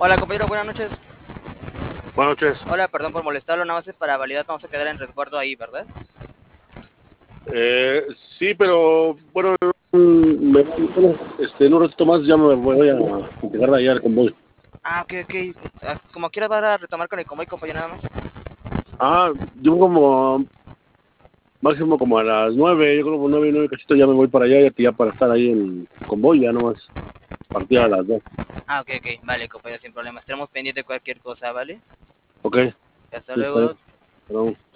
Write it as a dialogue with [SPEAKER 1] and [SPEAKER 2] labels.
[SPEAKER 1] Hola compañero, buenas noches.
[SPEAKER 2] Buenas noches.
[SPEAKER 1] Hola, perdón por molestarlo, nada más es para validar, vamos a quedar en resguardo ahí, ¿verdad?
[SPEAKER 2] Sí, pero bueno, en un ratito más ya me voy a integrar allá al convoy.
[SPEAKER 1] Ah, ok. Como quieras vas a retomar con el convoy, compañero, nada más.
[SPEAKER 2] Yo como máximo como a las 9, yo creo como 9 cachito ya me voy para allá ya para estar ahí en el convoy, ya nomás partida a las 2.
[SPEAKER 1] Ok, vale, compañero, sin problema. Estaremos pendientes de cualquier cosa, ¿vale?
[SPEAKER 2] Ok,
[SPEAKER 1] Hasta
[SPEAKER 2] sí, está bien.
[SPEAKER 1] luego.
[SPEAKER 2] Perdón.